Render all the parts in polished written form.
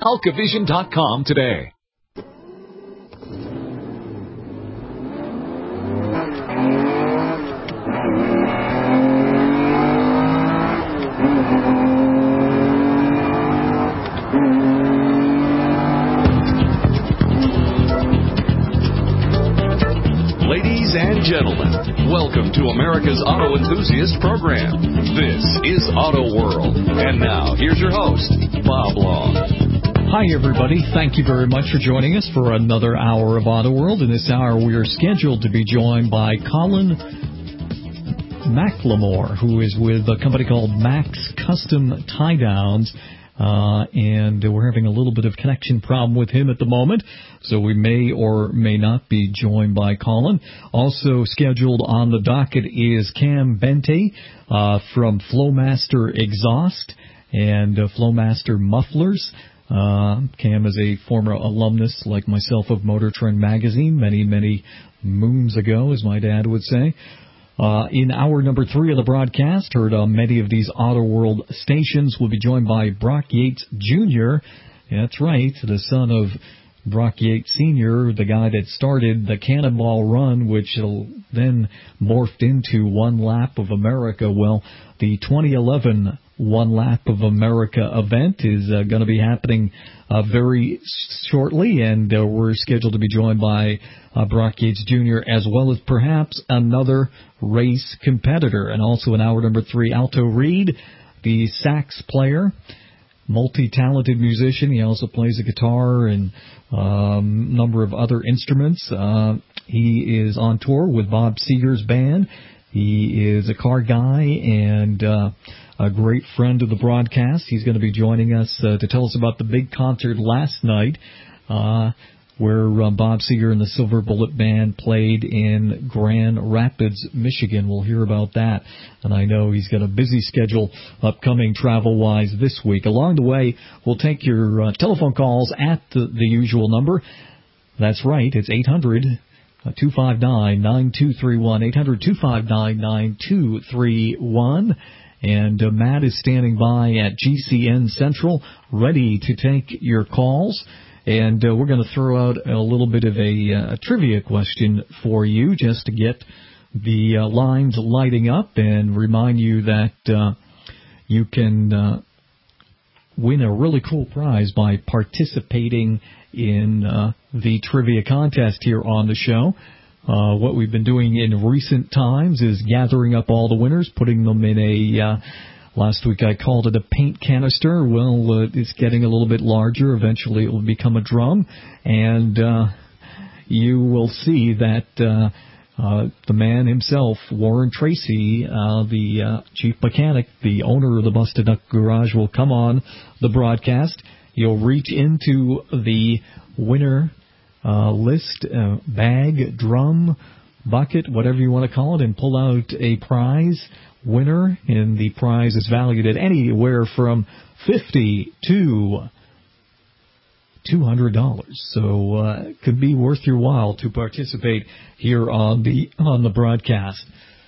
Alcavision.com today. Ladies and gentlemen, welcome to America's Auto Enthusiast program. This is Auto World. And now, here's your host, Bob Long. Hi, everybody. Thank you very much for joining us for another hour of Auto World. In this hour, we are scheduled to be joined by Colin McLemore, who is with a company called Max Custom Tie Downs. And we're having a little bit of connection problem with him at the moment, so we may or may not be joined by Colin. Also scheduled on the docket is Cam Bente from Flowmaster Exhaust and Flowmaster Mufflers. Cam is a former alumnus, like myself, of Motor Trend magazine many moons ago, as my dad would say. In hour number 3 of the broadcast, heard on many of these Auto World stations, we'll be joined by Brock Yates Jr. That's right, the son of Brock Yates Sr., the guy that started the Cannonball Run, which then morphed into One Lap of America. Well, the 2011 One Lap of America event is going to be happening very shortly, and we're scheduled to be joined by Brock Yates Jr. as well as perhaps another race competitor. And also in hour number 3, Alto Reed, the sax player, multi-talented musician. He also plays the guitar and a number of other instruments. He is on tour with Bob Seger's band. He is a car guy and a great friend of the broadcast. He's going to be joining us to tell us about the big concert last night where Bob Seger and the Silver Bullet Band played in Grand Rapids, Michigan. We'll hear about that. And I know he's got a busy schedule upcoming travel-wise this week. Along the way, we'll take your telephone calls at the usual number. That's right, it's 800-259-9231, 800-259-9231. And Matt is standing by at GCN Central, ready to take your calls. And we're going to throw out a little bit of a trivia question for you just to get the lines lighting up and remind you that you can win a really cool prize by participating in the trivia contest here on the show. What we've been doing in recent times is gathering up all the winners, putting them in a... last week I called it a paint canister. Well, it's getting a little bit larger. Eventually it will become a drum. And you will see that the man himself, Warren Tracy, the chief mechanic, the owner of the Busted Duck Garage, will come on the broadcast. You'll reach into the winner list, bag, drum, bucket, whatever you want to call it, and pull out a prize winner, and the prize is valued at anywhere from $50 to $200. So it could be worth your while to participate here on the broadcast.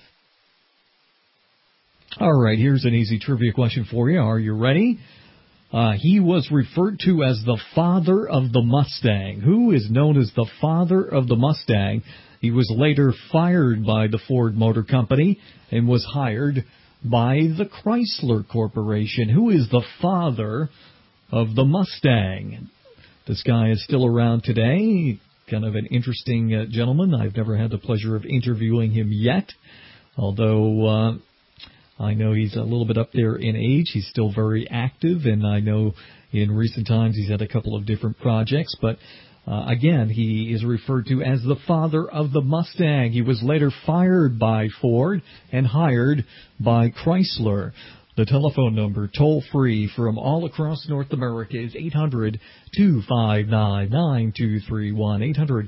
All right, here's an easy trivia question for you. Are you ready? He was referred to as the father of the Mustang. Who is known as the father of the Mustang? He was later fired by the Ford Motor Company and was hired by the Chrysler Corporation. Who is the father of the Mustang? This guy is still around today. Kind of an interesting gentleman. I've never had the pleasure of interviewing him yet, although I know he's a little bit up there in age. He's still very active, and I know in recent times he's had a couple of different projects, but again, he is referred to as the father of the Mustang. He was later fired by Ford and hired by Chrysler. The telephone number, toll-free from all across North America, is 800-259-9231,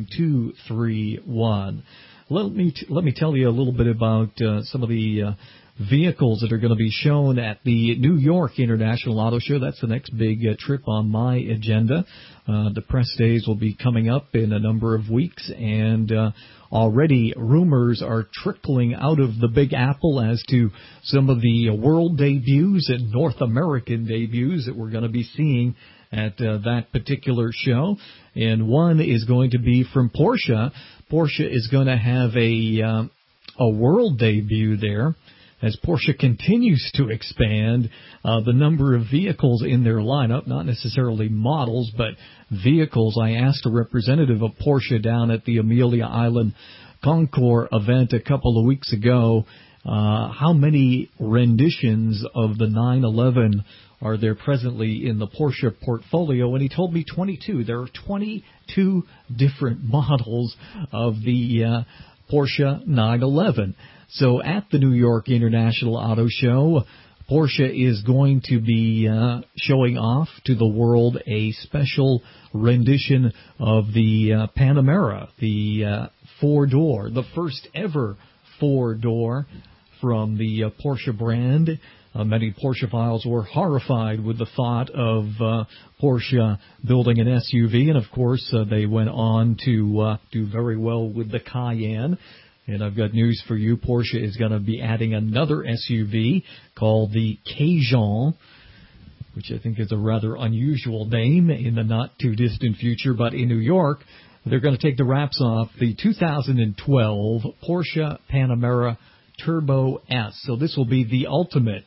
800-259-9231. Let me tell you a little bit about some of the vehicles that are going to be shown at the New York International Auto Show. That's the next big trip on my agenda. The press days will be coming up in a number of weeks, and already rumors are trickling out of the Big Apple as to some of the world debuts and North American debuts that we're going to be seeing at that particular show. And one is going to be from Porsche. Porsche is going to have a world debut there as Porsche continues to expand the number of vehicles in their lineup, not necessarily models, but vehicles. I asked a representative of Porsche down at the Amelia Island Concours event a couple of weeks ago, how many renditions of the 911 are there presently in the Porsche portfolio, and he told me 22. There are 22 different models of the Porsche 911. So at the New York International Auto Show, Porsche is going to be showing off to the world a special rendition of the Panamera, the four-door, the first ever four-door from the Porsche brand. Many Porsche files were horrified with the thought of Porsche building an SUV, and of course they went on to do very well with the Cayenne. And I've got news for you. Porsche is going to be adding another SUV called the Cayenne, which I think is a rather unusual name in the not-too-distant future. But in New York, they're going to take the wraps off the 2012 Porsche Panamera Turbo S. So this will be the ultimate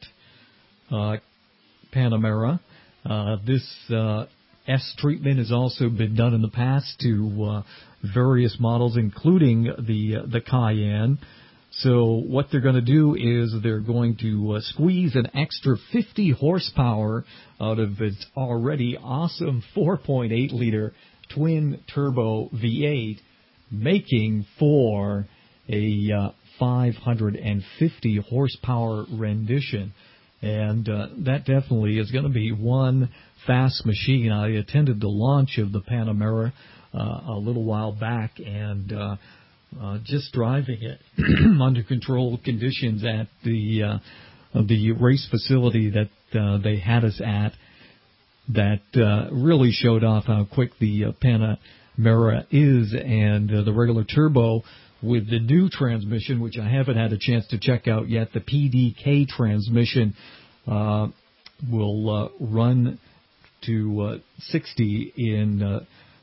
Panamera. This S treatment has also been done in the past to various models, including the Cayenne. So what they're going to do is they're going to squeeze an extra 50 horsepower out of its already awesome 4.8-liter twin-turbo V8, making for a 550 horsepower rendition. And that definitely is going to be one fast machine. I attended the launch of the Panamera a little while back, and just driving it under controlled conditions at the race facility that they had us at, that really showed off how quick the Panamera is. And the regular turbo with the new transmission, which I haven't had a chance to check out yet, the PDK transmission will run to 60 in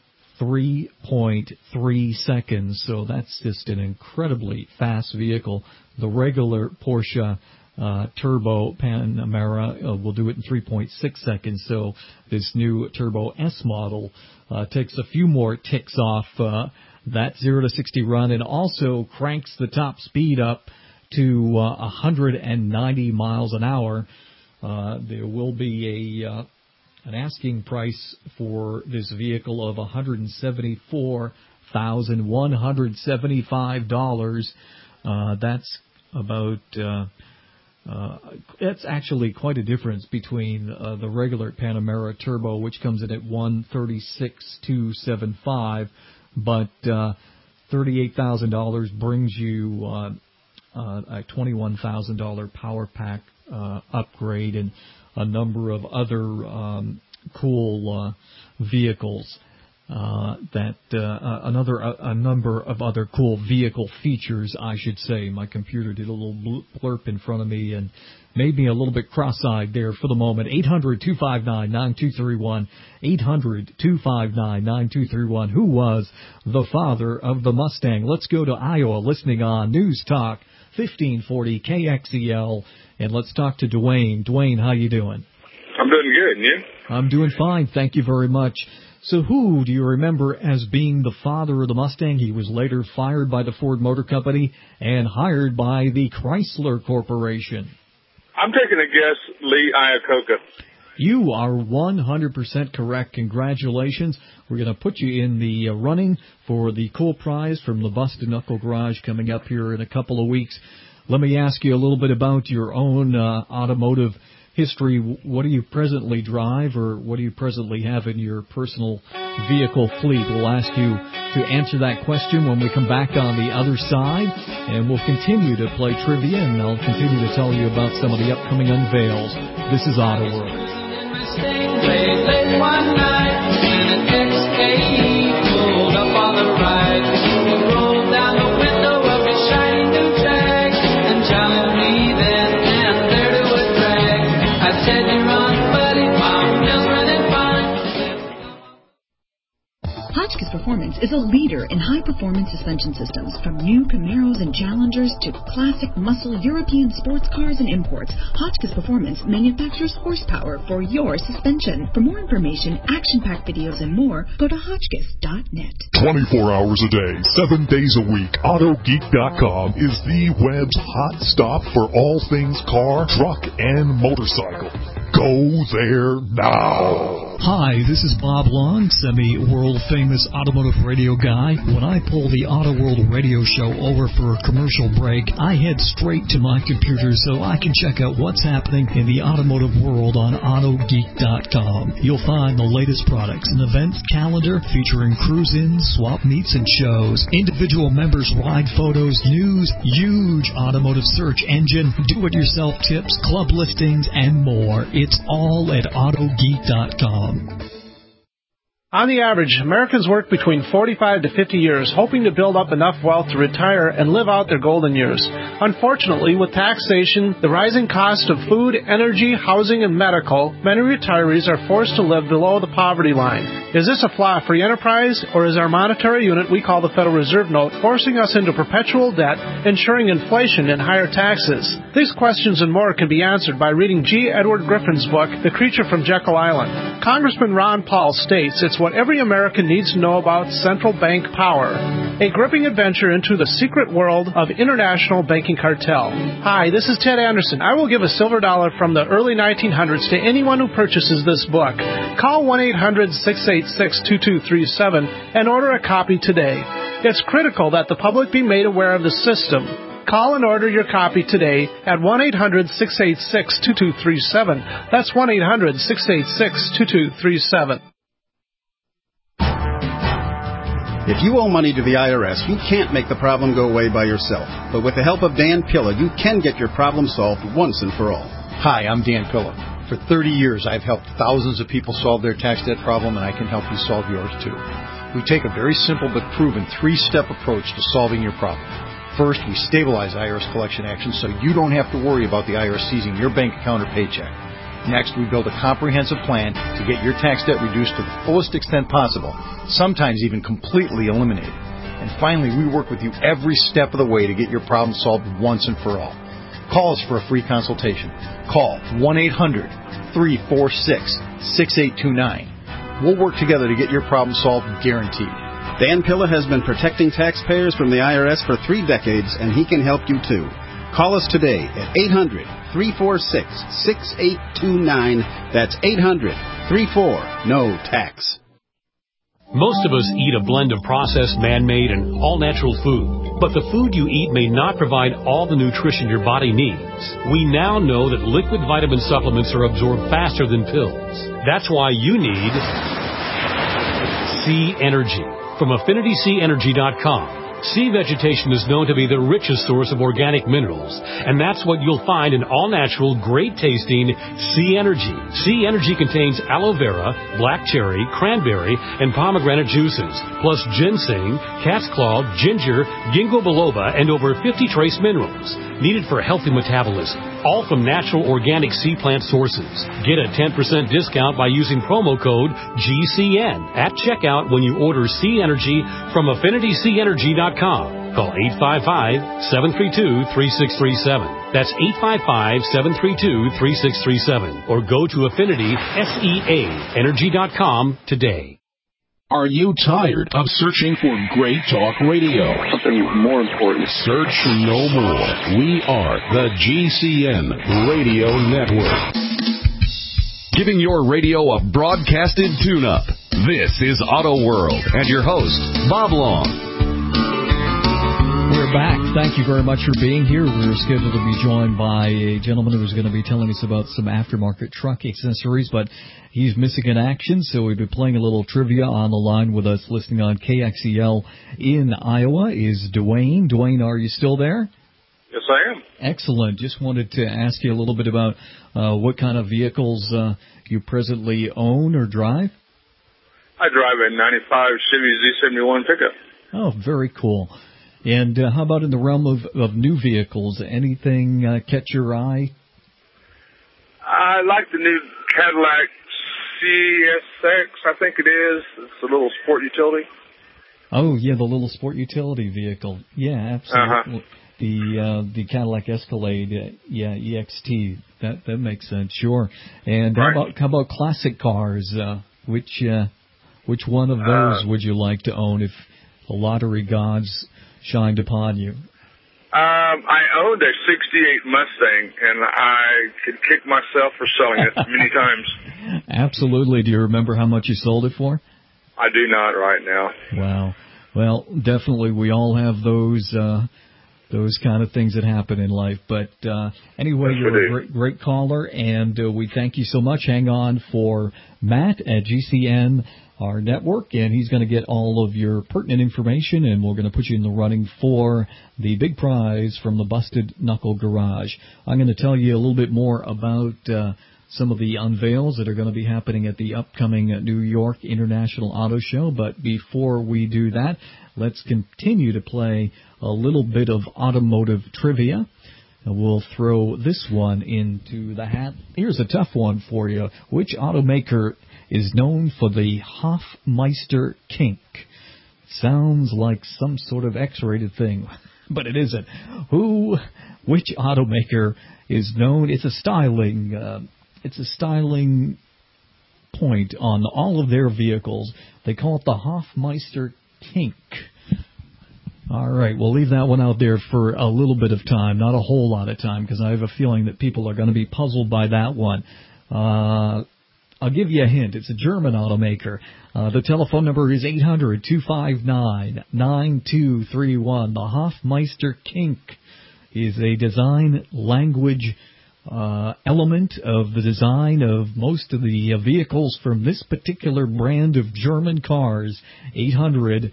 3.3 seconds. So that's just an incredibly fast vehicle. The regular Porsche Turbo Panamera will do it in 3.6 seconds. So this new Turbo S model takes a few more ticks off that 0 to 60 run, and also cranks the top speed up to 190 miles an hour. There will be an asking price for this vehicle of $174,175. That's about that's actually quite a difference between the regular Panamera Turbo, which comes in at $136,275, but $38,000 brings you a $21,000 power pack upgrade and a number of other cool vehicles. A number of other cool vehicle features, I should say. My computer did a little blurp in front of me and made me a little bit cross-eyed there for the moment. 800-259-9231. 800-259-9231. Who was the father of the Mustang? Let's go to Iowa, listening on News Talk 1540 KXEL, and let's talk to Dwayne. Dwayne, how you doing? I'm doing good, and you? I'm doing fine, thank you very much. So who do you remember as being the father of the Mustang? He was later fired by the Ford Motor Company and hired by the Chrysler Corporation. I'm taking a guess, Lee Iacocca. You are 100% correct. Congratulations. We're going to put you in the running for the cool prize from the Busted Knuckle Garage coming up here in a couple of weeks. Let me ask you a little bit about your own automotive history. What do you presently drive, or what do you presently have in your personal vehicle fleet? We'll ask you to answer that question when we come back on the other side, and we'll continue to play trivia, and I'll continue to tell you about some of the upcoming unveils. This is Auto World. Late one night, and an XKE pulled up on the right. He rolled down the window of his shiny new Jag and challenged me then and there to a drag. I said, "You're on, buddy, my mill's running fine." Hotchkiss Performance is a leader in high-performance suspension systems, from new Camaros and Challengers to classic muscle European sports cars and imports. Hotchkiss Performance manufactures horsepower for your suspension. For more information, action-packed videos, and more, go to Hotchkiss.net. 24 hours a day, 7 days a week, AutoGeek.com is the web's hot stop for all things car, truck, and motorcycle. Go there now. Hi, this is Bob Long, semi-world-famous automotive radio guy. When I pull the Auto World radio show over for a commercial break, I head straight to my computer so I can check out what's happening in the automotive world on AutoGeek.com. You'll find the latest products and events calendar featuring cruise-ins, swap meets, and shows, individual members' ride photos, news, huge automotive search engine, do-it-yourself tips, club listings, and more. It's all at AutoGeek.com. On the average, Americans work between 45 to 50 years, hoping to build up enough wealth to retire and live out their golden years. Unfortunately, with taxation, the rising cost of food, energy, housing, and medical, many retirees are forced to live below the poverty line. Is this a flaw free enterprise, or is our monetary unit we call the Federal Reserve Note forcing us into perpetual debt, ensuring inflation and higher taxes? These questions and more can be answered by reading G. Edward Griffin's book, The Creature from Jekyll Island. Congressman Ron Paul states it's what every American needs to know about central bank power. A gripping adventure into the secret world of international banking cartel. Hi, this is Ted Anderson. I will give a silver dollar from the early 1900s to anyone who purchases this book. Call 1-800-686-2237 and order a copy today. It's critical that the public be made aware of the system. Call and order your copy today at 1-800-686-2237. That's 1-800-686-2237. If you owe money to the IRS, you can't make the problem go away by yourself. But with the help of Dan Pilla, you can get your problem solved once and for all. Hi, I'm Dan Pilla. For 30 years, I've helped thousands of people solve their tax debt problem, and I can help you solve yours too. We take a very simple but proven 3-step approach to solving your problem. First, we stabilize IRS collection actions so you don't have to worry about the IRS seizing your bank account or paycheck. Next, we build a comprehensive plan to get your tax debt reduced to the fullest extent possible, sometimes even completely eliminated. And finally, we work with you every step of the way to get your problem solved once and for all. Call us for a free consultation. Call 1-800-346-6829. We'll work together to get your problem solved, guaranteed. Dan Pilla has been protecting taxpayers from the IRS for 3 decades, and he can help you too. Call us today at 800-346-6829. That's 800-34-NO-TAX. Most of us eat a blend of processed, man-made, and all-natural food. But the food you eat may not provide all the nutrition your body needs. We now know that liquid vitamin supplements are absorbed faster than pills. That's why you need Sea Energy from AffinitySeaEnergy.com. Sea vegetation is known to be the richest source of organic minerals, and that's what you'll find in all-natural, great-tasting Sea Energy. Sea Energy contains aloe vera, black cherry, cranberry, and pomegranate juices, plus ginseng, cat's claw, ginger, ginkgo biloba, and over 50 trace minerals needed for healthy metabolism, all from natural organic sea plant sources. Get a 10% discount by using promo code GCN at checkout when you order Sea Energy from AffinitySeaEnergy.com. Call 855-732-3637. That's 855-732-3637. Or go to AffinitySeaEnergy.com today. Are you tired of searching for great talk radio? Something more important. Search no more. We are the GCN Radio Network. Giving your radio a broadcasted tune-up. This is Auto World and your host, Bob Long. We're We're back. Thank you very much for being here. We're scheduled to be joined by a gentleman who's going to be telling us about some aftermarket truck accessories, but he's missing in action, so we've been playing a little trivia. On the line with us, listening on KXEL in Iowa, is Dwayne. Dwayne, are you still there? Yes, I am. Excellent. Just wanted to ask you a little bit about what kind of vehicles you presently own or drive. I drive a 95 Chevy Z71 pickup. Oh, very cool. And how about in the realm of new vehicles? Anything catch your eye? I like the new Cadillac CSX, I think it is. It's a little sport utility. Oh, yeah, the little sport utility vehicle. Yeah, absolutely. The Cadillac Escalade, EXT. That makes sense, sure. And how about classic cars? Which one of those would you like to own if the lottery gods shined upon you? I owned a 68 Mustang, and I could kick myself for selling it many times. Absolutely. Do you remember how much you sold it for? I do not right now. Wow. Well, definitely we all have those kind of things that happen in life. But anyway, yes, you're a great caller, and we thank you so much. Hang on for Matt at GCN, our network, and he's going to get all of your pertinent information, and we're going to put you in the running for the big prize from the Busted Knuckle Garage. I'm going to tell you a little bit more about some of the unveils that are going to be happening at the upcoming New York International Auto Show, but before we do that, let's continue to play a little bit of automotive trivia. We'll throw this one into the hat. Here's a tough one for you. Which automaker is known for the Hofmeister kink? Sounds like some sort of X-rated thing, but it isn't. Which automaker is known? It's a styling point on all of their vehicles. They call it the Hofmeister kink. All right, we'll leave that one out there for a little bit of time, not a whole lot of time, because I have a feeling that people are going to be puzzled by that one. I'll give you a hint. It's a German automaker. The telephone number is 800-259-9231. The Hofmeister kink is a design language element of the design of most of the vehicles from this particular brand of German cars. 800-259-9231,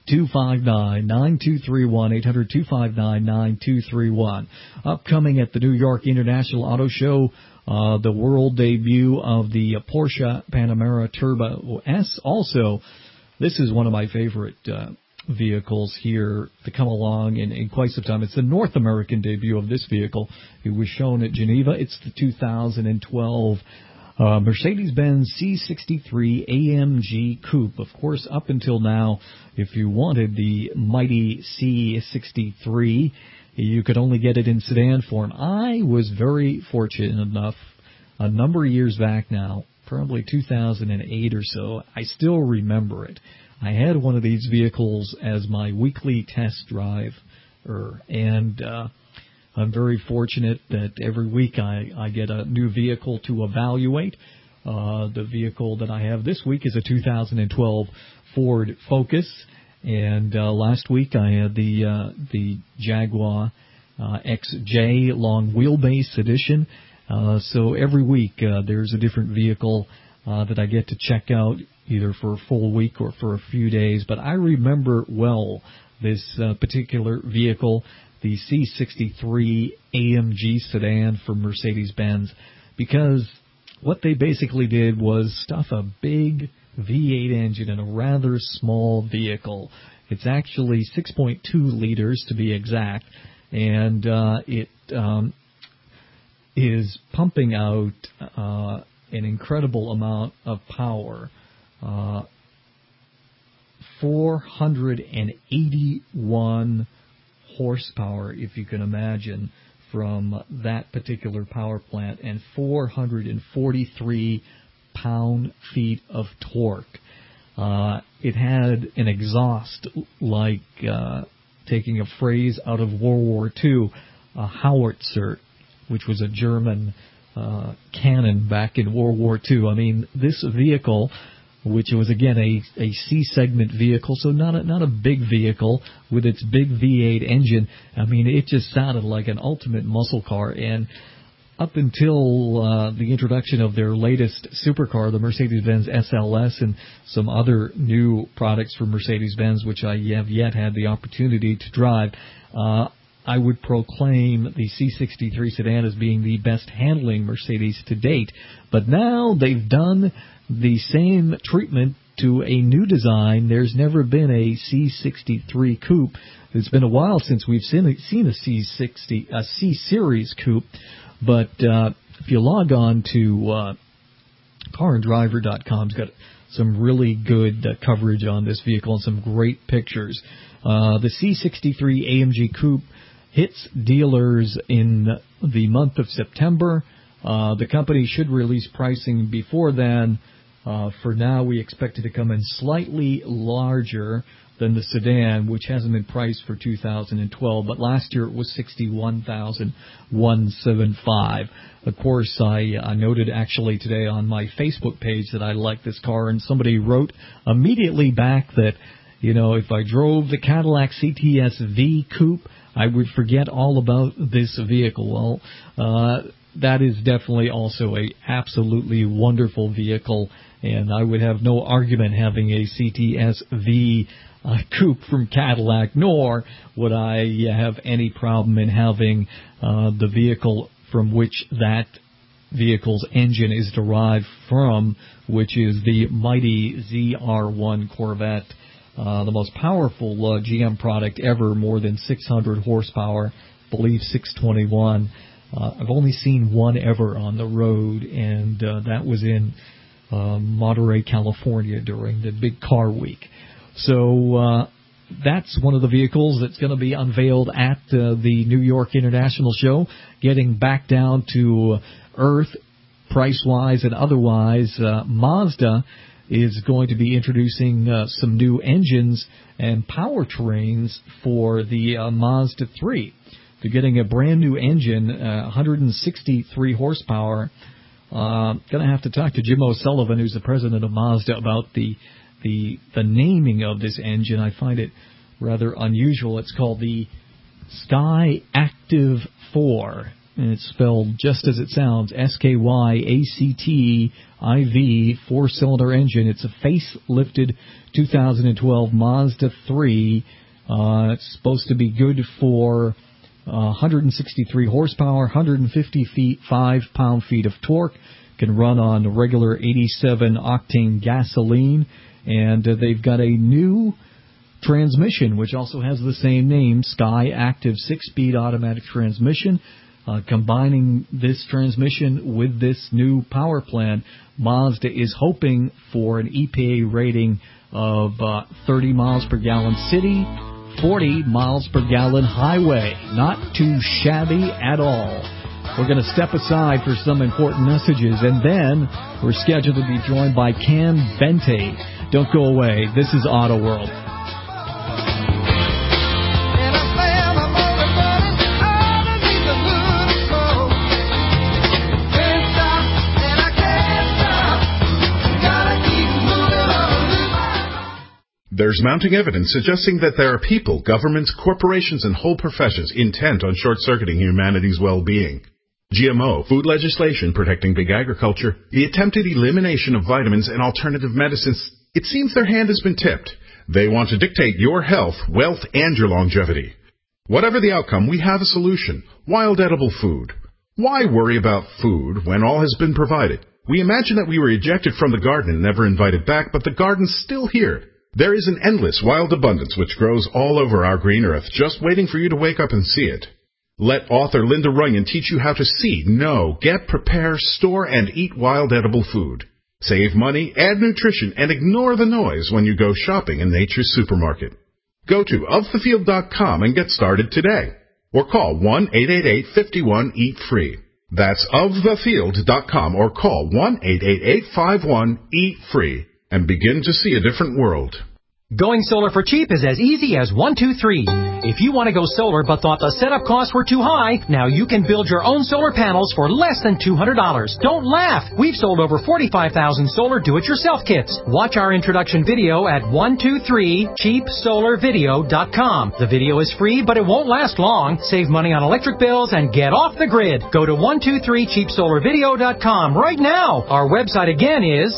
800-259-9231. Upcoming at the New York International Auto Show, the world debut of the Porsche Panamera Turbo S. Also, this is one of my favorite vehicles here to come along in quite some time. It's the North American debut of this vehicle. It was shown at Geneva. It's the 2012 Mercedes-Benz C63 AMG Coupe. Of course, up until now, if you wanted the mighty C63, you could only get it in sedan form. I was very fortunate enough, a number of years back now, probably 2008 or so, I still remember it. I had one of these vehicles as my weekly test drive, and I'm very fortunate that every week I get a new vehicle to evaluate. The vehicle that I have this week is a 2012 Ford Focus, and last week I had the Jaguar XJ long wheelbase edition. So every week there's a different vehicle that I get to check out, either for a full week or for a few days. But I remember well this particular vehicle, the C63 AMG sedan from Mercedes-Benz, because what they basically did was stuff a big V8 engine in a rather small vehicle. It's actually 6.2 liters to be exact, and it is pumping out an incredible amount of power. 481 horsepower, if you can imagine, from that particular power plant, and 443 pound-feet of torque. It had an exhaust like, taking a phrase out of World War II, a Howitzer, which was a German cannon back in World War II. I mean, this vehicle which was again a C-segment vehicle, so not a big vehicle with its big V8 engine. I mean, it just sounded like an ultimate muscle car. And up until the introduction of their latest supercar, the Mercedes-Benz SLS, and some other new products from Mercedes-Benz, which I have yet had the opportunity to drive, I would proclaim the C63 sedan as being the best handling Mercedes to date. But now they've done the same treatment to a new design. There's never been a C63 coupe. It's been a while since we've seen a C-Series coupe. But if you log on to caranddriver.com, it's got some really good coverage on this vehicle and some great pictures. The C63 AMG Coupe hits dealers in the month of September. The company should release pricing before then. For now, we expect it to come in slightly larger than the sedan, which hasn't been priced for 2012, but last year it was $61,175. Of course, I noted actually today on my Facebook page that I like this car, and somebody wrote immediately back that, you know, if I drove the Cadillac CTS-V coupe, I would forget all about this vehicle. Well, that is definitely also a absolutely wonderful vehicle, and I would have no argument having a CTS-V coupe from Cadillac, nor would I have any problem in having the vehicle from which that vehicle's engine is derived from, which is the mighty ZR1 Corvette, the most powerful GM product ever, more than 600 horsepower, I believe 621. I've only seen one ever on the road, and that was in Monterey, California during the big car week. So that's one of the vehicles that's going to be unveiled at the New York International Show. Getting back down to earth, price-wise and otherwise, Mazda is going to be introducing some new engines and powertrains for the Mazda 3. They're getting a brand new engine, 163 horsepower. Going to have to talk to Jim O'Sullivan, who's the president of Mazda, about the naming of this engine. I find it rather unusual. It's called the Sky Active 4, and it's spelled just as it sounds, SKYACTIV, four-cylinder engine. It's a facelifted 2012 Mazda 3. It's supposed to be good for 163 horsepower, 155 pound-feet of torque. Can run on regular 87-octane gasoline. And they've got a new transmission, which also has the same name, Sky Active 6-speed automatic transmission. Combining this transmission with this new power plant, Mazda is hoping for an EPA rating of 30 miles per gallon city, 40 miles per gallon highway. Not too shabby at all. We're going to step aside for some important messages, and then we're scheduled to be joined by Cam Bente. Don't go away. This is Auto World. There's mounting evidence suggesting that there are people, governments, corporations, and whole professions intent on short-circuiting humanity's well-being. GMO, food legislation protecting big agriculture, the attempted elimination of vitamins and alternative medicines. It seems their hand has been tipped. They want to dictate your health, wealth, and your longevity. Whatever the outcome, we have a solution. Wild edible food. Why worry about food when all has been provided? We imagine that we were ejected from the garden and never invited back, but the garden's still here. There is an endless wild abundance which grows all over our green earth, just waiting for you to wake up and see it. Let author Linda Runyon teach you how to see, know, get, prepare, store, and eat wild edible food. Save money, add nutrition, and ignore the noise when you go shopping in Nature's Supermarket. Go to ofthefield.com and get started today. Or call 1-888-51-EAT-FREE. That's ofthefield.com or call 1-888-51-EAT-FREE and begin to see a different world. Going solar for cheap is as easy as 1, 2, 3. If you want to go solar but thought the setup costs were too high, now you can build your own solar panels for less than $200. Don't laugh! We've sold over 45,000 solar do-it-yourself kits. Watch our introduction video at 123cheapsolarvideo.com. The video is free, but it won't last long. Save money on electric bills and get off the grid. Go to 123cheapsolarvideo.com right now. Our website again is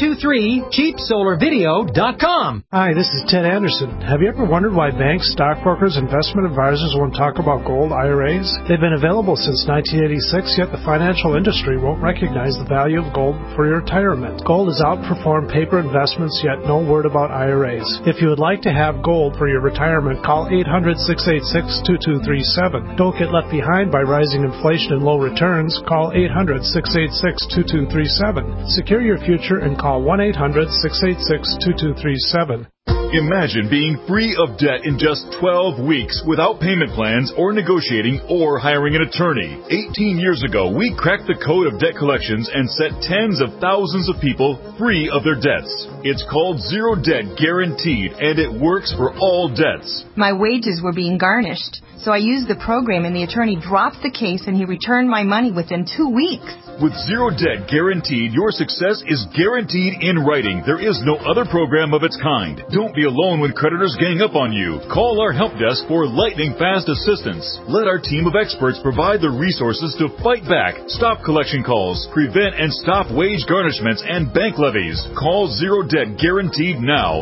123cheapsolarvideo.com. Hi, this is Ted Anderson. Have you ever wondered why banks, stockbrokers, investment advisors won't talk about gold IRAs? They've been available since 1986, yet the financial industry won't recognize the value of gold for your retirement. Gold has outperformed paper investments, yet no word about IRAs. If you would like to have gold for your retirement, call 800-686-2237. Don't get left behind by rising inflation and low returns. Call 800-686-2237. Secure your future and call 1-800-686-2237. Imagine being free of debt in just 12 weeks without payment plans or negotiating or hiring an attorney. 18 years ago, we cracked the code of debt collections and set tens of thousands of people free of their debts. It's called Zero Debt Guaranteed, and it works for all debts. My wages were being garnished, so I used the program and the attorney dropped the case and he returned my money within 2 weeks. With Zero Debt Guaranteed, your success is guaranteed in writing. There is no other program of its kind. Don't be alone when creditors gang up on you. Call our help desk for lightning-fast assistance. Let our team of experts provide the resources to fight back, stop collection calls, prevent and stop wage garnishments and bank levies. Call Zero Debt Guaranteed now,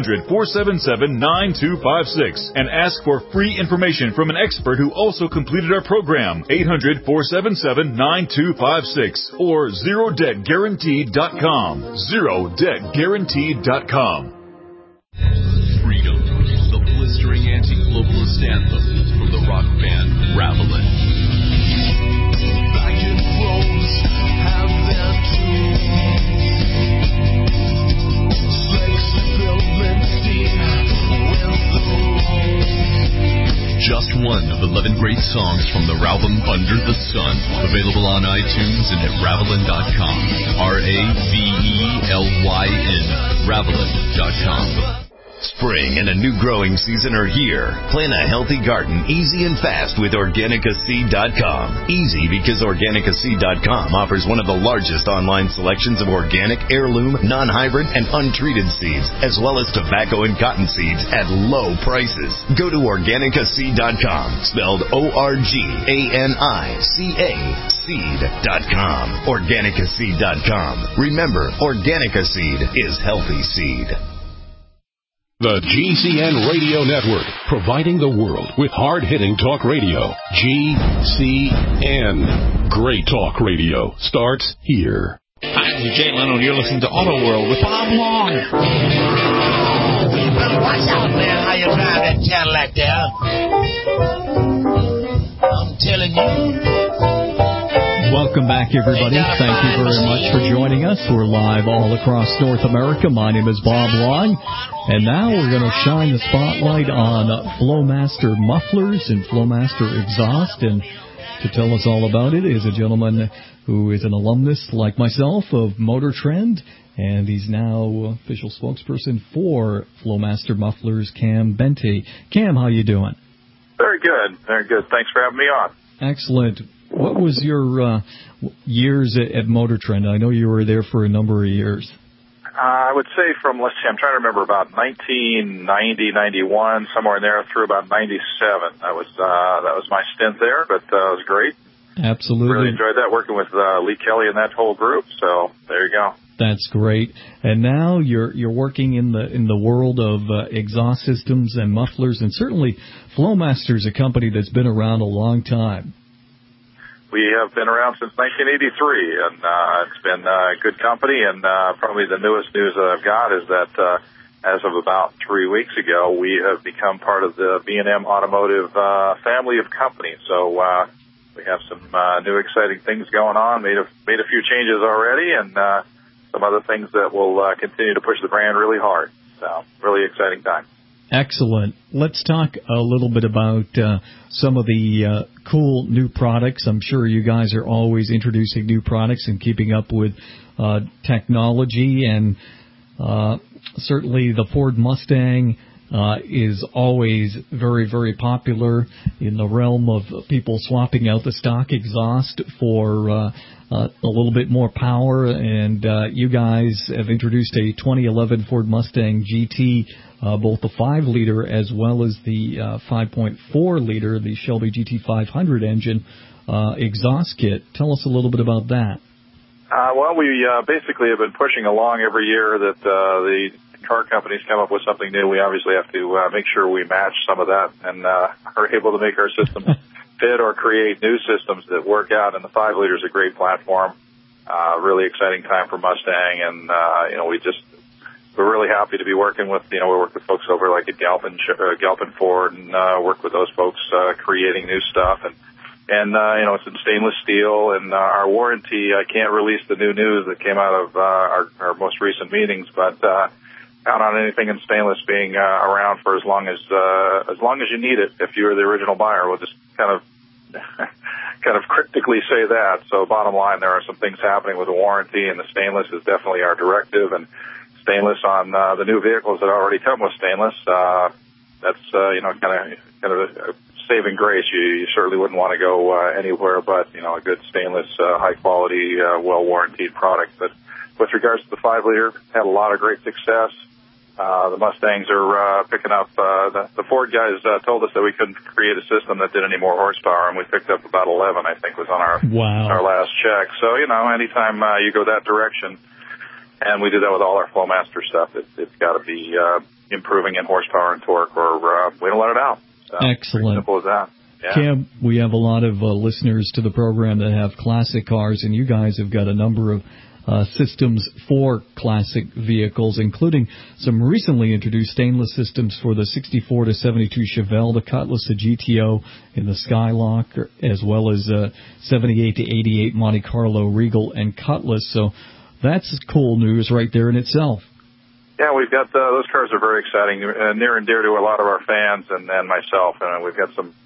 800-477-9256, and ask for free information from an expert who also completed our program, 800-477-9256. Or ZeroDebtGuaranteed.com. ZeroDebtGuaranteed.com. Freedom, the blistering anti-globalist anthem from the rock band Ravelin. Back in Rose, have their tombs. Flexibility with the road. Just one of 11 great songs from the album Under the Sun. Available on iTunes and at Ravelin.com. Ravelyn. Ravelin.com. Spring and a new growing season are here. Plan a healthy garden easy and fast with OrganicaSeed.com. Easy because OrganicaSeed.com offers one of the largest online selections of organic, heirloom, non-hybrid, and untreated seeds, as well as tobacco and cotton seeds at low prices. Go to OrganicaSeed.com, spelled ORGANICA, seed.com. OrganicaSeed.com. Remember, Organica Seed is healthy seed. The GCN Radio Network, providing the world with hard-hitting talk radio. GCN. Great talk radio starts here. Hi, this is Jay Leno, and you're listening to Auto World with Bob Long. Watch out, man, how you drive that Cadillac there. I'm telling you. Welcome back, everybody. Thank you very much for joining us. We're live all across North America. My name is Bob Long, and now we're going to shine the spotlight on Flowmaster mufflers and Flowmaster exhaust. And to tell us all about it is a gentleman who is an alumnus like myself of Motor Trend, and he's now official spokesperson for Flowmaster mufflers, Cam Bente. Cam, how you doing? Very good. Very good. Thanks for having me on. Excellent. What was your years at Motor Trend? I know you were there for a number of years. I would say from, let's see, I'm trying to remember, about 1990, 91, somewhere in there, through about 97. That was my stint there, but it was great. Absolutely. Really enjoyed that, working with Lee Kelly and that whole group, so there you go. That's great. And now you're working in the world of exhaust systems and mufflers, and certainly Flowmaster is a company that's been around a long time. We have been around since 1983, and it's been a good company. And probably the newest news that I've got is that as of about 3 weeks ago, we have become part of the B&M Automotive family of companies. So we have some new exciting things going on. Made a few changes already, and some other things that will continue to push the brand really hard. So really exciting time. Excellent. Let's talk a little bit about some of the cool new products. I'm sure you guys are always introducing new products and keeping up with technology. And Certainly the Ford Mustang is always very, very popular in the realm of people swapping out the stock exhaust for a little bit more power. And you guys have introduced a 2011 Ford Mustang GT, both the 5-liter as well as the 5.4-liter, the Shelby GT500 engine exhaust kit. Tell us a little bit about that. Well, we basically have been pushing along every year that the car companies come up with something new. We obviously have to make sure we match some of that and are able to make our systems fit or create new systems that work out. And the 5-liter is a great platform. Really exciting time for Mustang, and we're really happy to be working with, we work with folks over like at Galpin Ford, and work with those folks creating new stuff. And it's in stainless steel, and our warranty, I can't release the new news that came out of our most recent meetings, but count on anything in stainless being around for as long as you need it. If you're the original buyer, we'll just kind of cryptically say that. So bottom line, there are some things happening with the warranty, and the stainless is definitely our directive. And stainless on the new vehicles that already come with stainless, that's kind of a saving grace. You certainly wouldn't want to go anywhere but a good stainless, high quality, well warranted product. But with regards to the 5-liter, had a lot of great success. The Mustangs are picking up. The Ford guys told us that we couldn't create a system that did any more horsepower, and we picked up about 11, I think, was on our last check. So, anytime you go that direction, and we do that with all our Flowmaster stuff, it's got to be improving in horsepower and torque, or we don't let it out. So, excellent. Simple as that. Yeah. Cam, we have a lot of listeners to the program that have classic cars, and you guys have got a number of systems for classic vehicles, including some recently introduced stainless systems for the 64 to 72 Chevelle, the Cutlass, the GTO, and the Skylark, as well as 78 to 88 Monte Carlo, Regal, and Cutlass. So that's cool news right there in itself. Yeah, we've got those cars are very exciting, near and dear to a lot of our fans and myself. And we've got some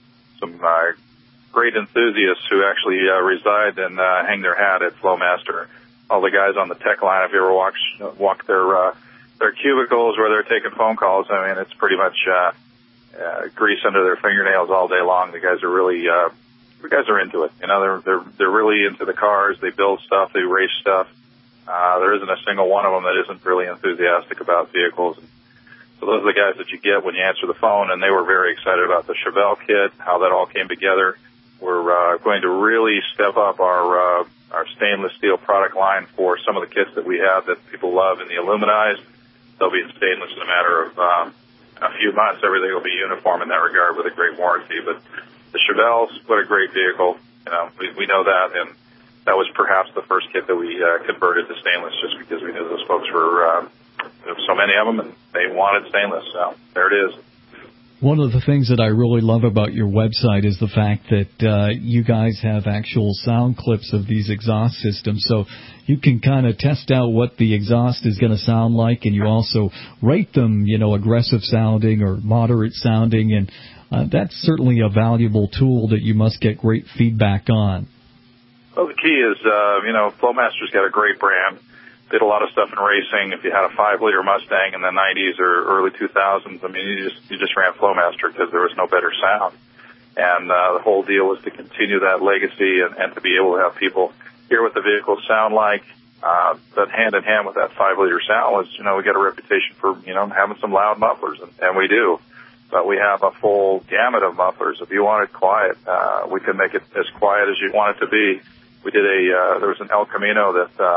great enthusiasts who actually reside and hang their hat at Flowmaster. All the guys on the tech line, if you ever walk their cubicles where they're taking phone calls, I mean, it's pretty much grease under their fingernails all day long. The guys are really into it. They're really into the cars. They build stuff. They race stuff. There isn't a single one of them that isn't really enthusiastic about vehicles. And so those are the guys that you get when you answer the phone, and they were very excited about the Chevelle kit, how that all came together. We're going to really step up our stainless steel product line for some of the kits that we have that people love in the aluminized. They'll be in stainless in a matter of a few months. Everything will be uniform in that regard with a great warranty. But the Chevelles, what a great vehicle. We know that, and that was perhaps the first kit that we converted to stainless just because we knew those folks were, there were so many of them, and they wanted stainless. So there it is. One of the things that I really love about your website is the fact that you guys have actual sound clips of these exhaust systems, so you can kind of test out what the exhaust is going to sound like, and you also rate them, aggressive sounding or moderate sounding, and that's certainly a valuable tool that you must get great feedback on. Well, the key is, Flowmaster's got a great brand. Did a lot of stuff in racing. If you had a 5-liter Mustang in the 90s or early 2000s, I mean, you just ran Flowmaster because there was no better sound. And the whole deal was to continue that legacy and to be able to have people hear what the vehicles sound like. But hand in hand with that 5-liter sound was, we got a reputation for, having some loud mufflers, and we do. But we have a full gamut of mufflers. If you want it quiet, we can make it as quiet as you want it to be. We did there was an El Camino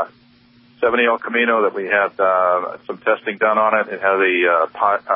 70 El Camino that we had some testing done on it. It had a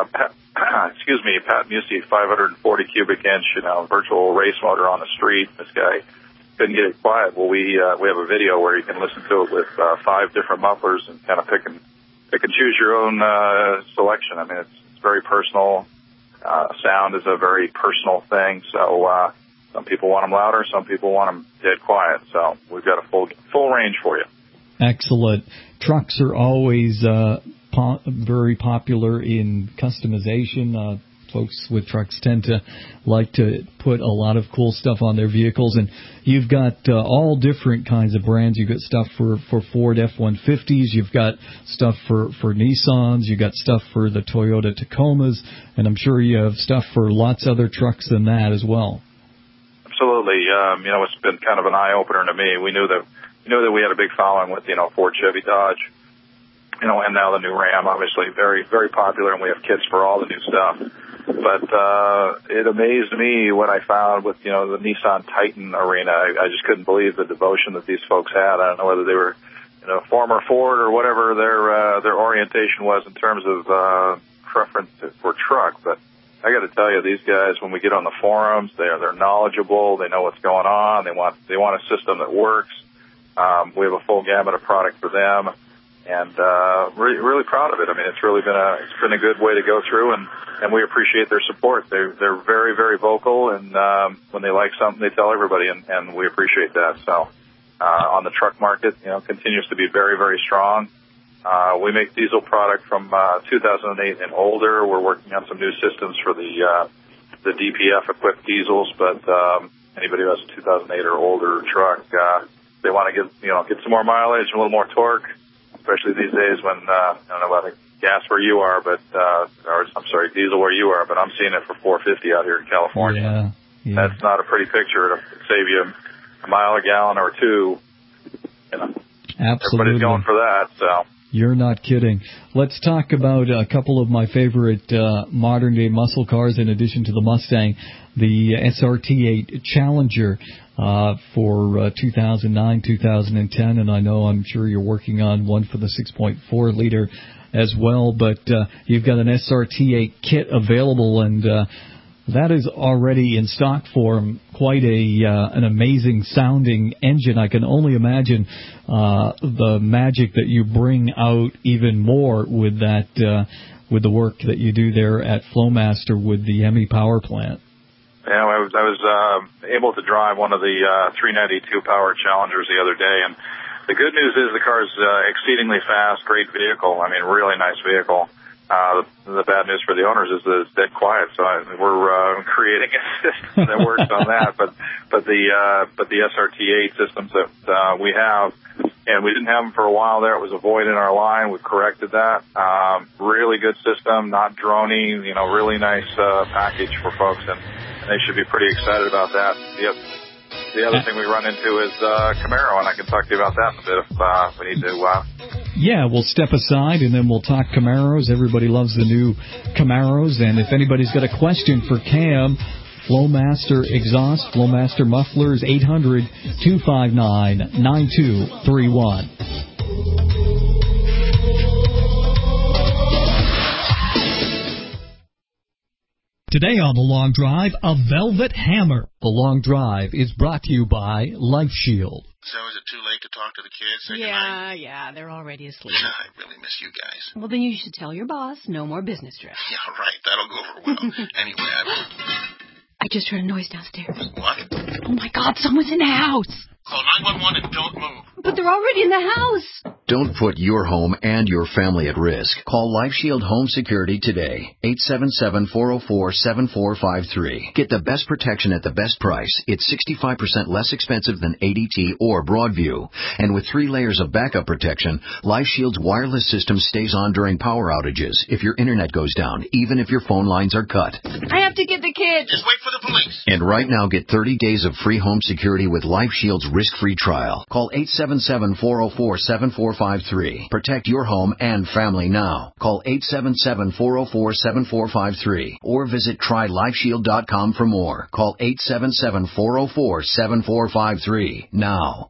Pat Musi 540 cubic inch, virtual race motor on the street. This guy couldn't get it quiet. Well, we have a video where you can listen to it with 5 different mufflers and kind of pick and choose your own selection. I mean, it's very personal. Sound is a very personal thing. So some people want them louder, some people want them dead quiet. So we've got a full range for you. Excellent. Trucks are always very popular in customization. Folks with trucks tend to like to put a lot of cool stuff on their vehicles, and you've got all different kinds of brands. You've got stuff for Ford F-150s, you've got stuff for Nissans, you've got stuff for the Toyota Tacomas, and I'm sure you have stuff for lots other trucks than that as well. Absolutely. It's been kind of an eye-opener to me. We knew that we had a big following with, Ford, Chevy, Dodge, and now the new Ram, obviously very, very popular, and we have kits for all the new stuff. But it amazed me what I found with, the Nissan Titan arena. I just couldn't believe the devotion that these folks had. I don't know whether they were, former Ford or whatever their orientation was in terms of preference for truck, but I got to tell you, these guys, when we get on the forums, they're knowledgeable. They know what's going on. They want a system that works. We have a full gamut of product for them, and really proud of it. I mean, it's been a good way to go through, and we appreciate their support. They're very, very vocal, and when they like something, they tell everybody, and we appreciate that. So on the truck market, continues to be very, very strong. We make diesel product from 2008 and older. We're working on some new systems for the DPF-equipped diesels, but anybody who has a 2008 or older truck, they want to get some more mileage and a little more torque, especially these days when I don't know about gas where you are, diesel where you are, but I'm seeing it for $4.50 out here in California. Yeah. That's not a pretty picture. It'll save you a mile a gallon or two. Absolutely. Everybody's going for that, so. You're not kidding. Let's talk about a couple of my favorite modern-day muscle cars in addition to the Mustang. The SRT8 Challenger for 2009, 2010, and I'm sure you're working on one for the 6.4-liter as well, but you've got an SRT8 kit available, and that is already in stock form. Quite an amazing sounding engine. I can only imagine the magic that you bring out even more with that, with the work that you do there at Flowmaster with the Hemi power plant. Yeah, I was able to drive one of the 392 power Challengers the other day, and the good news is the car's exceedingly fast, great vehicle. I mean, really nice vehicle. The bad news for the owners is that it's dead quiet, so we're creating a system that works on that. But the SRT8 systems that we have, and we didn't have them for a while there. It was a void in our line. We've corrected that. Really good system, not drony. Really nice package for folks, and they should be pretty excited about that. Yep. The other thing we run into is Camaro, and I can talk to you about that in a bit if we need to. Yeah, we'll step aside, and then we'll talk Camaros. Everybody loves the new Camaros, and if anybody's got a question for Cam, Flowmaster Exhaust, Flowmaster Mufflers, 800-259-9231. Today on The Long Drive, a Velvet Hammer. The Long Drive is brought to you by Life Shield. So is it too late to talk to the kids? Say goodnight? Yeah, they're already asleep. I really miss you guys. Well, then you should tell your boss no more business trips. Yeah, right. That'll go over well. Anyway, I just heard a noise downstairs. What? Oh, my God, someone's in the house. Call 911 and don't move. But they're already in the house. Don't put your home and your family at risk. Call Life Shield Home Security today. 877-404-7453. Get the best protection at the best price. It's 65% less expensive than ADT or Broadview. And with 3 layers of backup protection, Life Shield's wireless system stays on during power outages if your internet goes down, even if your phone lines are cut. I have to get the kids. Just wait for the police. And right now, get 30 days of free home security with Life Shield's risk-free trial. Call 877-404-7453. Protect your home and family now. Call 877-404-7453 or visit trylifeshield.com for more. Call 877-404-7453 now.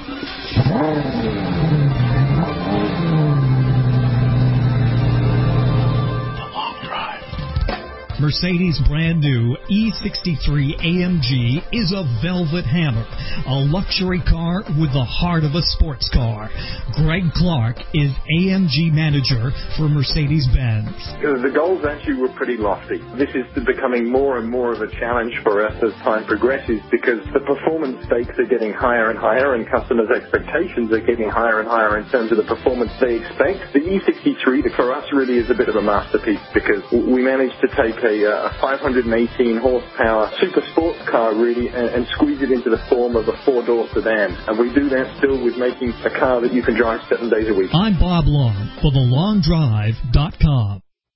Mercedes' brand new E63 AMG is a velvet hammer, a luxury car with the heart of a sports car. Greg Clark is AMG manager for Mercedes-Benz. The goals actually were pretty lofty. This is becoming more and more of a challenge for us as time progresses because the performance stakes are getting higher and higher and customers' expectations are getting higher and higher in terms of the performance they expect. The E63 for us really is a bit of a masterpiece because we managed to take a a 518 horsepower super sports car, really, and squeeze it into the form of a 4-door sedan. And we do that still with making a car that you can drive 7 days a week. I'm Bob Long for thelongdrive.com.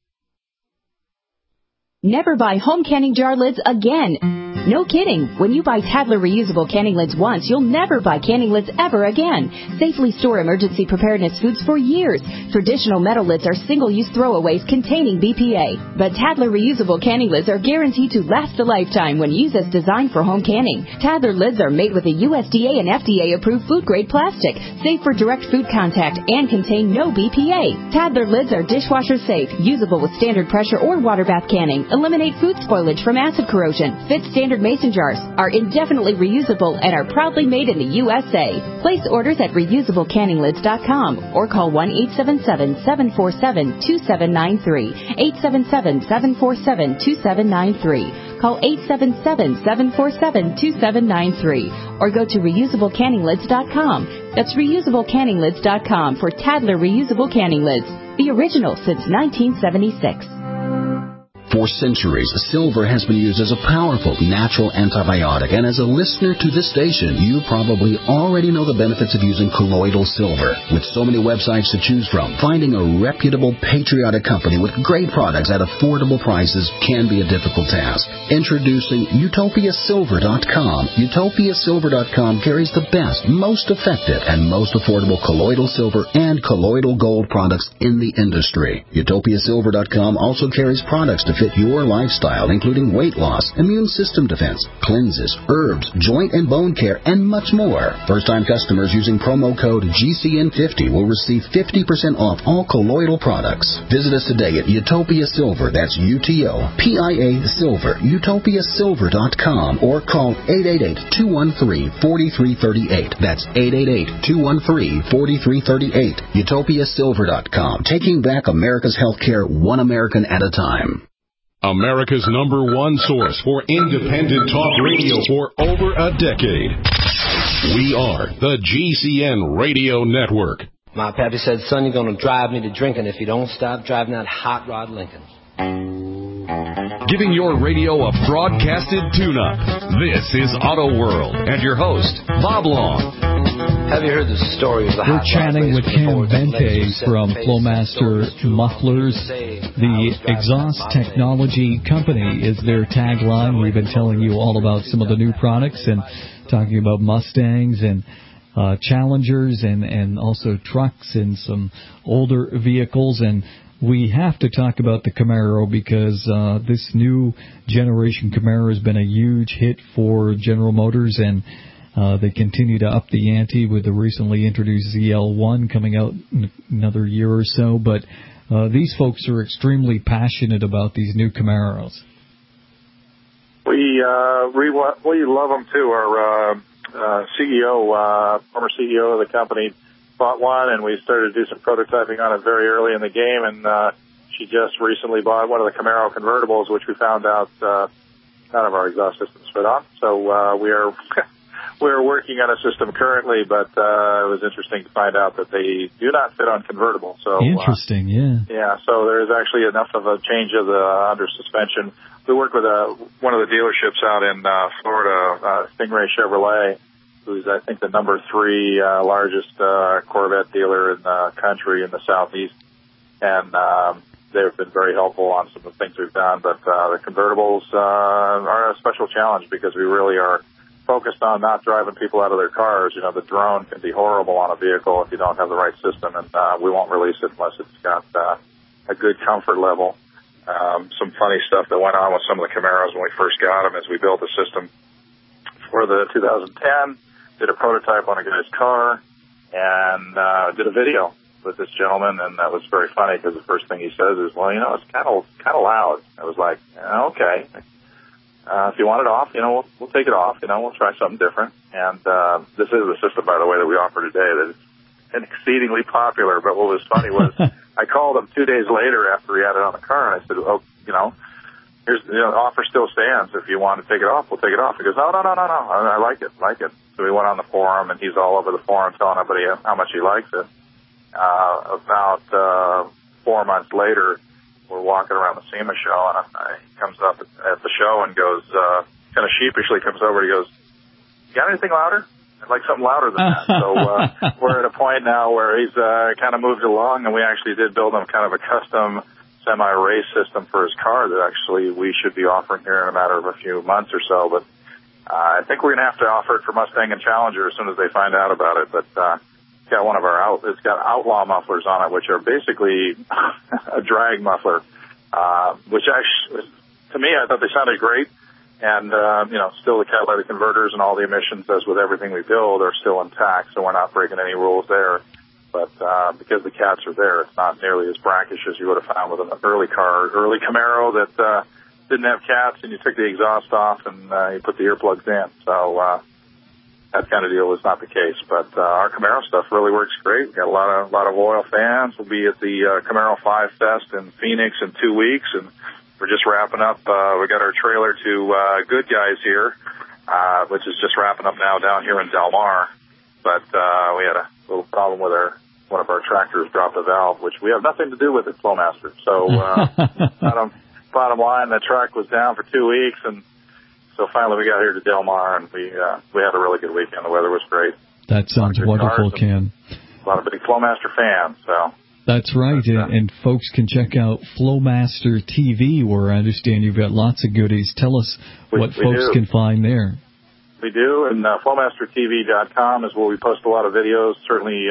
Never buy home canning jar lids again. No kidding. When you buy Tadler reusable canning lids once, you'll never buy canning lids ever again. Safely store emergency preparedness foods for years. Traditional metal lids are single-use throwaways containing BPA. But Tadler reusable canning lids are guaranteed to last a lifetime when used as designed for home canning. Tadler lids are made with a USDA and FDA-approved food-grade plastic, safe for direct food contact, and contain no BPA. Tadler lids are dishwasher safe, usable with standard pressure or water bath canning, eliminate food spoilage from acid corrosion, fit standard mason jars, are indefinitely reusable, and are proudly made in the USA. Place orders at reusablecanninglids.com or call 1-877-747-2793. 877-747-2793. Call 877-747-2793 or go to reusablecanninglids.com. That's reusablecanninglids.com for Tadler reusable canning lids, the original since 1976. For centuries, silver has been used as a powerful natural antibiotic, and as a listener to this station, you probably already know the benefits of using colloidal silver. With so many websites to choose from, finding a reputable, patriotic company with great products at affordable prices can be a difficult task. Introducing UtopiaSilver.com. UtopiaSilver.com carries the best, most effective, and most affordable colloidal silver and colloidal gold products in the industry. UtopiaSilver.com also carries products to fit your lifestyle, including weight loss, immune system defense, cleanses, herbs, joint and bone care, and much more. First-time customers using promo code GCN50 will receive 50% off all colloidal products. Visit us today at Utopia Silver, that's UTOPIA Silver, UtopiaSilver.com, or call 888-213-4338. That's 888-213-4338. UtopiaSilver.com, taking back America's healthcare one American at a time. America's #1 source for independent talk radio for over a decade. We are the GCN Radio Network. My pappy said, son, you're going to drive me to drinking if you don't stop driving that hot rod Lincoln. Giving your radio a broadcasted tune-up. This is Auto World and your host, Bob Long. Have you heard the story of the We're chatting with Cam Bente from Flowmaster Mufflers. The exhaust technology company is their tagline. We've been telling you all about some of the new products and talking about Mustangs and Challengers and also trucks and some older vehicles. And we have to talk about the Camaro because this new generation Camaro has been a huge hit for General Motors, and they continue to up the ante with the recently introduced ZL1 coming out in another year or so. But these folks are extremely passionate about these new Camaros. We love them too. Our former CEO of the company, bought one, and we started to do some prototyping on it very early in the game, and she just recently bought one of the Camaro convertibles, which we found out none of our exhaust systems fit on. So we're working on a system currently, but it was interesting to find out that they do not fit on convertibles. So interesting, yeah. So there's actually enough of a change of the under suspension. We work with one of the dealerships out in Florida, Stingray Chevrolet, who's, I think, the number 3 largest Corvette dealer in the country in the Southeast. And they've been very helpful on some of the things we've done. But the convertibles are a special challenge because we really are focused on not driving people out of their cars. You know, the drone can be horrible on a vehicle if you don't have the right system, and we won't release it unless it's got a good comfort level. Some funny stuff that went on with some of the Camaros when we first got them is we built a system for the 2010, did a prototype on a guy's car, and did a video with this gentleman, and that was very funny because the first thing he says is, well, you know, it's kind of loud. I was like, okay. If you want it off, you know, we'll take it off. You know, we'll try something different. And this is the system, by the way, that we offer today that is exceedingly popular. But what was funny was I called him 2 days later after he had it on the car, and I said, oh, you know, here's the offer still stands. If you want to take it off, we'll take it off. He goes, no. I like it. So we went on the forum, and he's all over the forum telling everybody how much he likes it. About 4 months later, we're walking around the SEMA show, and he comes up at the show and goes, kind of sheepishly comes over. He goes, "You got anything louder? I'd like something louder than that." So we're at a point now where he's kind of moved along, and we actually did build him kind of a custom semi-race system for his car that actually we should be offering here in a matter of a few months or so. But I think we're going to have to offer it for Mustang and Challenger as soon as they find out about it. But it's got it's got Outlaw mufflers on it, which are basically a drag muffler, which actually, to me, I thought they sounded great. And, still the catalytic converters and all the emissions, as with everything we build, are still intact, so we're not breaking any rules there. But because the cats are there, it's not nearly as brackish as you would have found with an early Camaro that didn't have cats, and you took the exhaust off and you put the earplugs in. So that kind of deal is not the case. But our Camaro stuff really works great. We've got a lot of loyal fans. We'll be at the Camaro 5 Fest in Phoenix in 2 weeks, and we're just wrapping up. We got our trailer to Good Guys here, which is just wrapping up now down here in Del Mar. But we had a little problem with one of our tractors dropped a valve, which we have nothing to do with at Flowmaster. So bottom line, the truck was down for 2 weeks, and so finally we got here to Del Mar, and we had a really good weekend. The weather was great. That sounds wonderful, Ken. A lot of big Flowmaster fans, so. That's right, and folks can check out Flowmaster TV, where I understand you've got lots of goodies. Tell us what folks can find there. We do, and FlowmasterTV.com is where we post a lot of videos. Certainly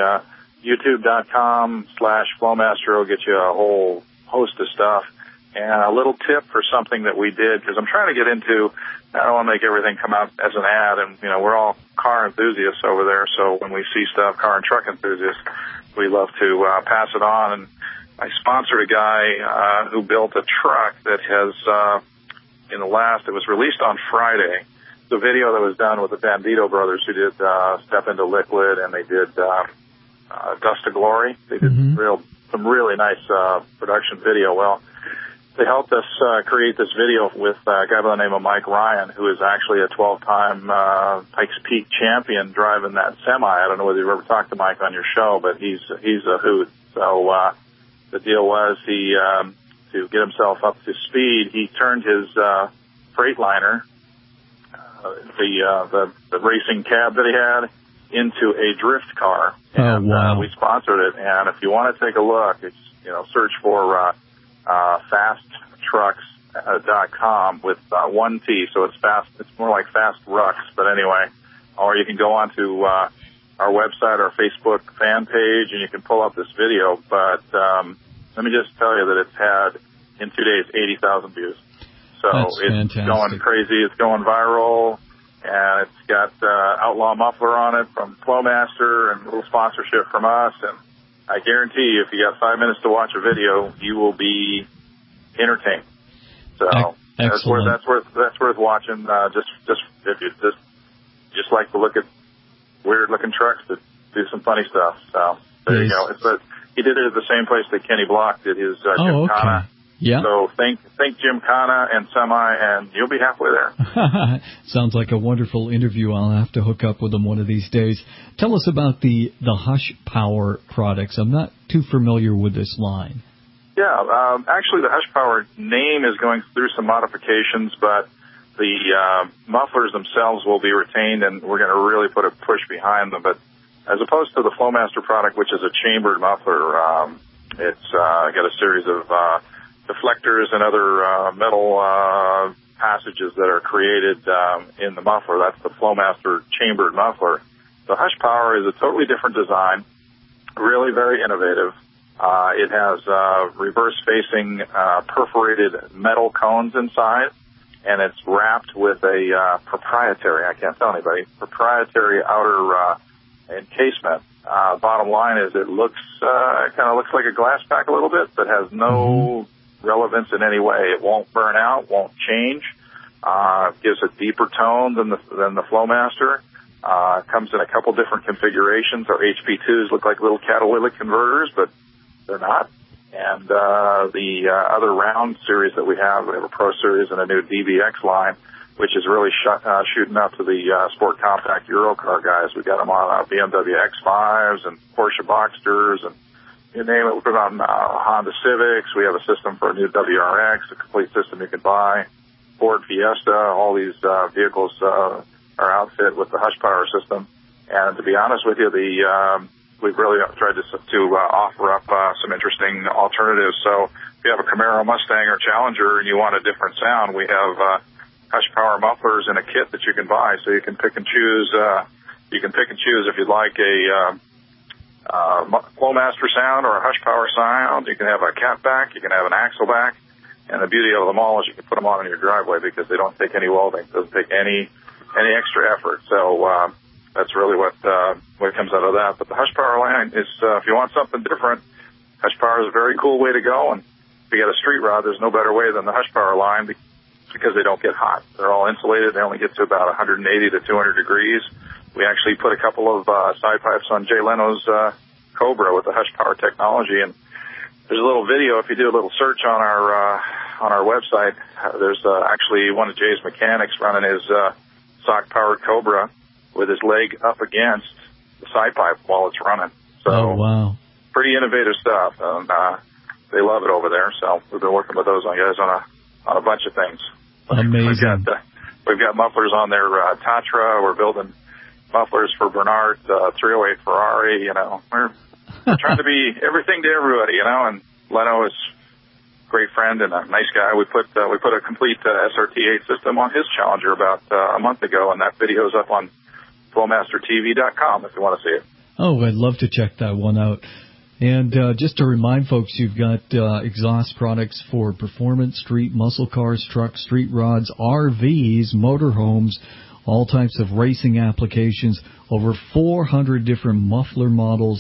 YouTube.com/Flowmaster will get you a whole host of stuff. And a little tip for something that we did, because I'm trying to get into, I don't want to make everything come out as an ad, and, we're all car enthusiasts over there, so when we see stuff, car and truck enthusiasts, we love to pass it on. And I sponsored a guy who built a truck that has, it was released on Friday. The video that was done with the Bandito brothers, who did Step Into Liquid, and they did Dust to Glory. They did some really nice production video. Well, they helped us create this video with a guy by the name of Mike Ryan, who is actually a 12-time Pikes Peak champion driving that semi. I don't know whether you've ever talked to Mike on your show, but he's a hoot. So the deal was to get himself up to speed, he turned his Freightliner, the racing cab that he had, into a drift car. And we sponsored it. And if you want to take a look, it's search for fasttrucks.com with one T, so it's fast. It's more like Fast Rucks, but anyway. Or you can go on to our website, our Facebook fan page, and you can pull up this video. But let me just tell you that it's had, in 2 days, 80,000 views. So That's it's fantastic. Going crazy. It's going viral. And it's got Outlaw Muffler on it from Flowmaster and a little sponsorship from us. And I guarantee you, if you got 5 minutes to watch a video, you will be entertained. So that's worth watching. Just if you just like to look at weird looking trucks that do some funny stuff. So there you go. He did it at the same place that Kenny Block did his Gymkhana. Yeah. So think Gymkhana and semi, and you'll be halfway there. Sounds like a wonderful interview. I'll have to hook up with them one of these days. Tell us about the Hush Power products. I'm not too familiar with this line. Yeah, actually the Hush Power name is going through some modifications, but the mufflers themselves will be retained, and we're going to really put a push behind them. But as opposed to the Flowmaster product, which is a chambered muffler, it's got a series of deflectors and other metal passages that are created in the muffler. That's the Flowmaster chambered muffler. The Hush Power is a totally different design, really very innovative. It has reverse-facing perforated metal cones inside, and it's wrapped with a proprietary, I can't tell anybody, proprietary outer encasement. Bottom line is it looks kind of looks like a glass pack a little bit, but has no relevance in any way. It won't burn out, won't change. Gives a deeper tone than the Flowmaster. Comes in a couple different configurations. Our HP2s look like little catalytic converters, but they're not. And the other round series that we have a Pro Series and a new DBX line, which is really shooting up to the sport compact Euro car guys. We got them on BMW X5s and Porsche Boxsters and you name it. We put it on Honda Civics. We have a system for a new WRX, a complete system you can buy. Ford Fiesta, all these vehicles are outfitted with the hush power system. And to be honest with you, we've really tried to offer up some interesting alternatives. So if you have a Camaro, Mustang, or Challenger and you want a different sound, we have hush power mufflers in a kit that you can buy. So you can pick and choose. You can pick and choose if you'd like a Flowmaster sound or a hush power sound. You can have a catback. You can have an axle back. And the beauty of them all is you can put them on in your driveway because they don't take any welding. It doesn't take any extra effort. So that's really what comes out of that. But the hush power line is, if you want something different, hush power is a very cool way to go. And if you get a street rod, there's no better way than the hush power line because they don't get hot. They're all insulated. They only get to about 180 to 200 degrees. We actually put a couple of side pipes on Jay Leno's Cobra with the hush power technology, and there's a little video. If you do a little search on our website, there's actually one of Jay's mechanics running his sock powered Cobra with his leg up against the side pipe while it's running. So, wow, pretty innovative stuff. They love it over there. So we've been working with those guys on a bunch of things. Amazing. We've got mufflers on their Tatra. We're building mufflers for Bernard, 308 Ferrari. You know, we're trying to be everything to everybody. You know, and Leno is a great friend and a nice guy. We put a complete SRT8 system on his Challenger about a month ago, and that video's up on FlowmasterTV.com if you want to see it. Oh, I'd love to check that one out. And just to remind folks, you've got exhaust products for performance, street, muscle cars, trucks, street rods, RVs, motorhomes, all types of racing applications, over 400 different muffler models,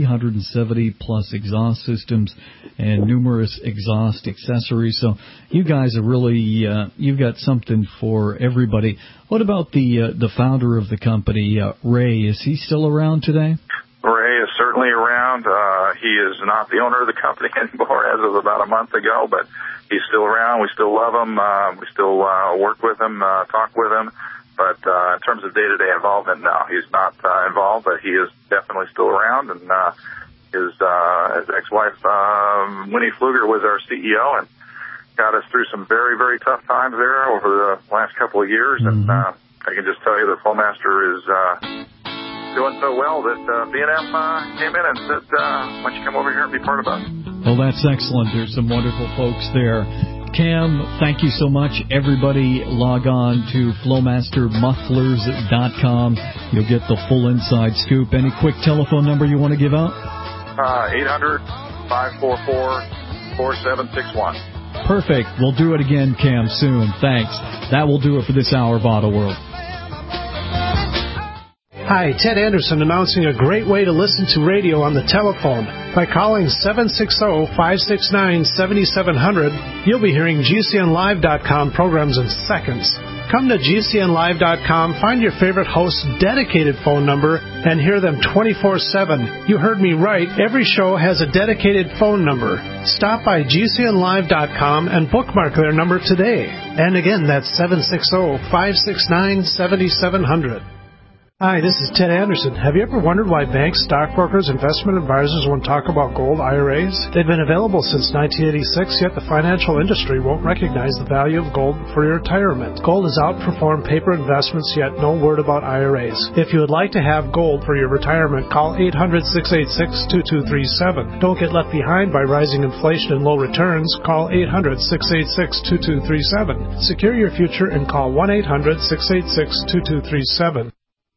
370-plus exhaust systems, and numerous exhaust accessories. So you guys are really, you've got something for everybody. What about the founder of the company, Ray? Is he still around today? Ray is certainly around. He is not the owner of the company anymore as of about a month ago, but he's still around. We still love him. We still work with him, talk with him. But in terms of day-to-day involvement, no, he's not involved, but he is definitely still around. And his ex-wife, Winnie Pfluger, was our CEO and got us through some very, very tough times there over the last couple of years. Mm-hmm. And I can just tell you that Flowmaster is doing so well that B&M came in and said, why don't you come over here and be part of us? Well, that's excellent. There's some wonderful folks there. Cam, thank you so much. Everybody log on to FlowmasterMufflers.com. You'll get the full inside scoop. Any quick telephone number you want to give out? 800-544-4761. Perfect. We'll do it again, Cam, soon. Thanks. That will do it for this hour of Auto World. Hi, Ted Anderson announcing a great way to listen to radio on the telephone. By calling 760-569-7700, you'll be hearing GCNlive.com programs in seconds. Come to GCNlive.com, find your favorite host's dedicated phone number, and hear them 24/7. You heard me right. Every show has a dedicated phone number. Stop by GCNlive.com and bookmark their number today. And again, that's 760-569-7700. Hi, this is Ted Anderson. Have you ever wondered why banks, stockbrokers, investment advisors won't talk about gold IRAs? They've been available since 1986, yet the financial industry won't recognize the value of gold for your retirement. Gold has outperformed paper investments, yet no word about IRAs. If you would like to have gold for your retirement, call 800-686-2237. Don't get left behind by rising inflation and low returns. Call 800-686-2237. Secure your future and call 1-800-686-2237.